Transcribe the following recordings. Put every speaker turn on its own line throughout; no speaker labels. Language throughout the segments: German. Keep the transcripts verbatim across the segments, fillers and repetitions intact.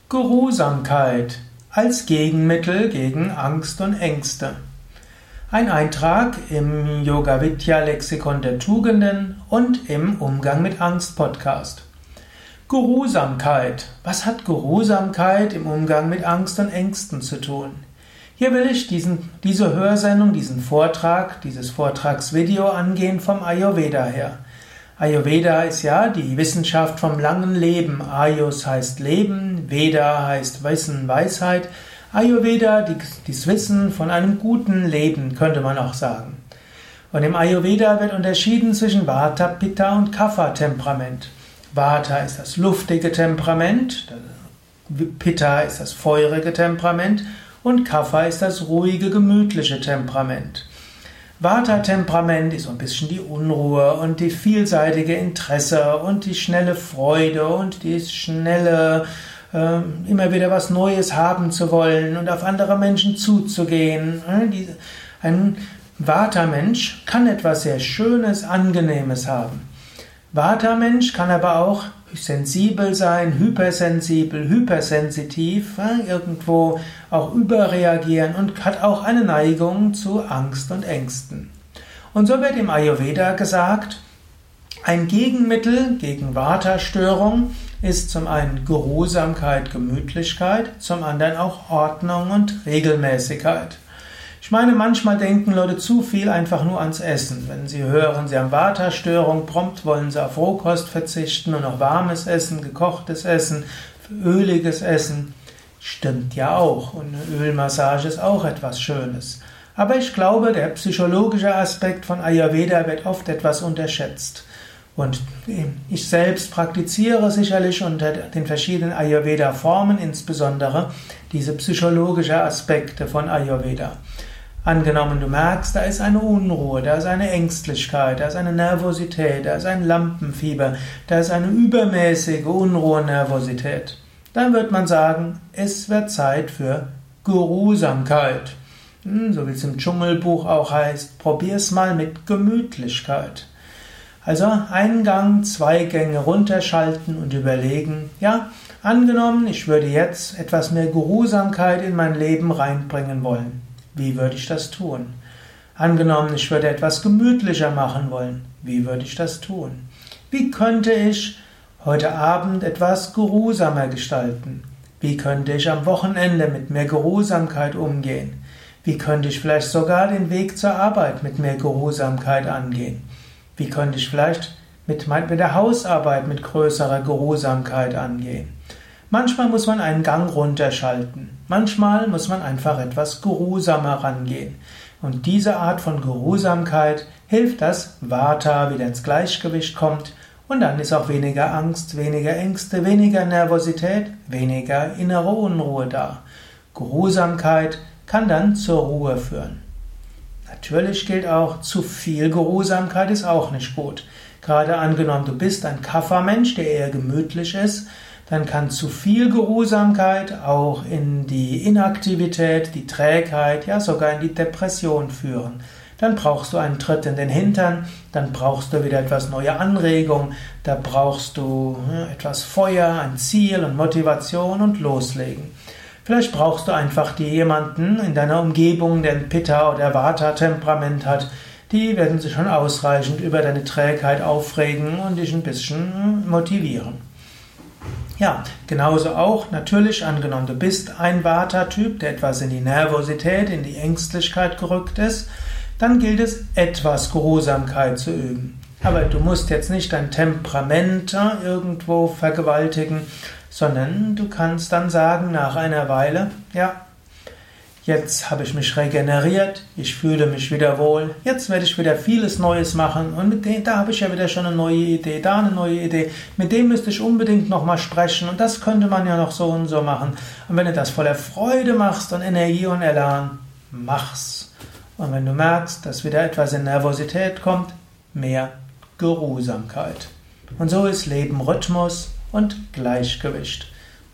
Geruhsamkeit als Gegenmittel gegen Angst und Ängste. Ein Eintrag im Yoga-Vidya-Lexikon der Tugenden und im Umgang mit Angst Podcast. Geruhsamkeit. Was hat Geruhsamkeit im Umgang mit Angst und Ängsten zu tun? Hier will ich diesen, diese Hörsendung, diesen Vortrag, dieses Vortragsvideo angehen vom Ayurveda her. Ayurveda ist ja die Wissenschaft vom langen Leben. Ayus heißt Leben, Veda heißt Wissen, Weisheit. Ayurveda, die, das Wissen von einem guten Leben, könnte man auch sagen. Und im Ayurveda wird unterschieden zwischen Vata, Pitta und Kapha-Temperament. Vata ist das luftige Temperament, Pitta ist das feurige Temperament und Kapha ist das ruhige, gemütliche Temperament. Vata-Temperament ist so ein bisschen die Unruhe und die vielseitige Interesse und die schnelle Freude und die schnelle, äh, immer wieder was Neues haben zu wollen und auf andere Menschen zuzugehen. Ein Vata-Mensch kann etwas sehr Schönes, Angenehmes haben. Vata-Mensch kann aber auch sensibel sein, hypersensibel, hypersensitiv, irgendwo auch überreagieren und hat auch eine Neigung zu Angst und Ängsten. Und so wird im Ayurveda gesagt, ein Gegenmittel gegen Vata-Störung ist zum einen Geruhsamkeit, Gemütlichkeit, zum anderen auch Ordnung und Regelmäßigkeit. Ich meine, manchmal denken Leute zu viel einfach nur ans Essen. Wenn sie hören, sie haben Vata-Störung, prompt wollen sie auf Rohkost verzichten und auf warmes Essen, gekochtes Essen, öliges Essen. Stimmt ja auch. Und eine Ölmassage ist auch etwas Schönes. Aber ich glaube, der psychologische Aspekt von Ayurveda wird oft etwas unterschätzt. Und ich selbst praktiziere sicherlich unter den verschiedenen Ayurveda-Formen insbesondere diese psychologischen Aspekte von Ayurveda. Angenommen, du merkst, da ist eine Unruhe, da ist eine Ängstlichkeit, da ist eine Nervosität, da ist ein Lampenfieber, da ist eine übermäßige Unruhe, Nervosität. Dann wird man sagen, es wird Zeit für Geruhsamkeit. So wie es im Dschungelbuch auch heißt, probier's mal mit Gemütlichkeit. Also einen Gang, zwei Gänge runterschalten und überlegen, ja, angenommen, ich würde jetzt etwas mehr Geruhsamkeit in mein Leben reinbringen wollen. Wie würde ich das tun? Angenommen, ich würde etwas gemütlicher machen wollen. Wie würde ich das tun? Wie könnte ich heute Abend etwas geruhsamer gestalten? Wie könnte ich am Wochenende mit mehr Geruhsamkeit umgehen? Wie könnte ich vielleicht sogar den Weg zur Arbeit mit mehr Geruhsamkeit angehen? Wie könnte ich vielleicht mit, mit der Hausarbeit mit größerer Geruhsamkeit angehen? Manchmal muss man einen Gang runterschalten. Manchmal muss man einfach etwas geruhsamer rangehen. Und diese Art von Geruhsamkeit hilft, dass Vata wieder ins Gleichgewicht kommt. Und dann ist auch weniger Angst, weniger Ängste, weniger Nervosität, weniger innere Unruhe da. Geruhsamkeit kann dann zur Ruhe führen. Natürlich gilt auch, zu viel Geruhsamkeit ist auch nicht gut. Gerade angenommen, du bist ein Kapha-Mensch, der eher gemütlich ist, dann kann zu viel Geruhsamkeit auch in die Inaktivität, die Trägheit, ja sogar in die Depression führen. Dann brauchst du einen Tritt in den Hintern, dann brauchst du wieder etwas neue Anregung, da brauchst du etwas Feuer, ein Ziel und Motivation und loslegen. Vielleicht brauchst du einfach die jemanden in deiner Umgebung, der ein Pitta- oder Vata-Temperament hat, die werden sich schon ausreichend über deine Trägheit aufregen und dich ein bisschen motivieren. Ja, genauso auch, natürlich angenommen, du bist ein Vata-Typ, der etwas in die Nervosität, in die Ängstlichkeit gerückt ist, dann gilt es, etwas Geruhsamkeit zu üben. Aber du musst jetzt nicht dein Temperament irgendwo vergewaltigen, sondern du kannst dann sagen nach einer Weile, ja, jetzt habe ich mich regeneriert, ich fühle mich wieder wohl, jetzt werde ich wieder vieles Neues machen und mit dem, da habe ich ja wieder schon eine neue Idee, da eine neue Idee, mit dem müsste ich unbedingt nochmal sprechen und das könnte man ja noch so und so machen. Und wenn du das voller Freude machst und Energie und Elan, mach's. Und wenn du merkst, dass wieder etwas in Nervosität kommt, mehr Geruhsamkeit. Und so ist Leben Rhythmus und Gleichgewicht.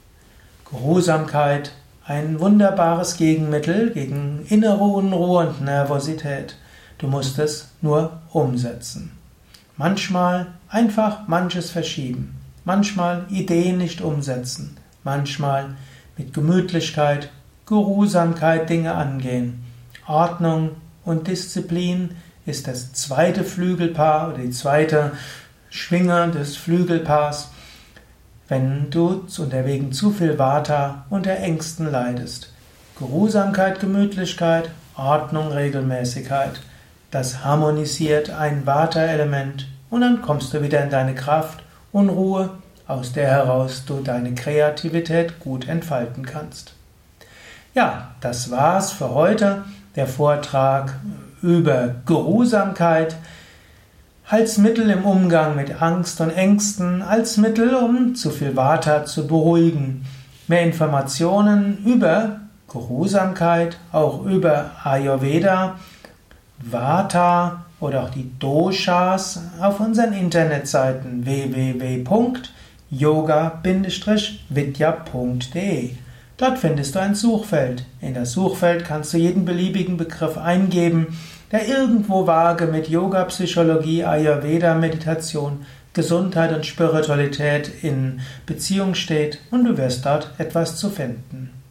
Geruhsamkeit, ein wunderbares Gegenmittel gegen innere Unruhe und Nervosität. Du musst es nur umsetzen. Manchmal einfach manches verschieben. Manchmal Ideen nicht umsetzen. manchmal mit Gemütlichkeit, Geruhsamkeit Dinge angehen. Ordnung und Disziplin ist das zweite Flügelpaar oder die zweite Schwinge des Flügelpaars, wenn du unter wegen zu viel Vata unter Ängsten leidest. Geruhsamkeit, Gemütlichkeit, Ordnung, Regelmäßigkeit. Das harmonisiert ein Vata-Element und dann kommst du wieder in deine Kraft und Ruhe, aus der heraus du deine Kreativität gut entfalten kannst. Ja, das war's für heute. Der Vortrag über Geruhsamkeit als Mittel im Umgang mit Angst und Ängsten, als Mittel, um zu viel Vata zu beruhigen. Mehr Informationen über Geruhsamkeit, auch über Ayurveda, Vata oder auch die Doshas auf unseren Internetseiten w w w punkt yoga vidya punkt de. Dort findest du ein Suchfeld. In das Suchfeld kannst du jeden beliebigen Begriff eingeben, der irgendwo vage mit Yoga, Psychologie, Ayurveda, Meditation, Gesundheit und Spiritualität in Beziehung steht, und du wirst dort etwas zu finden.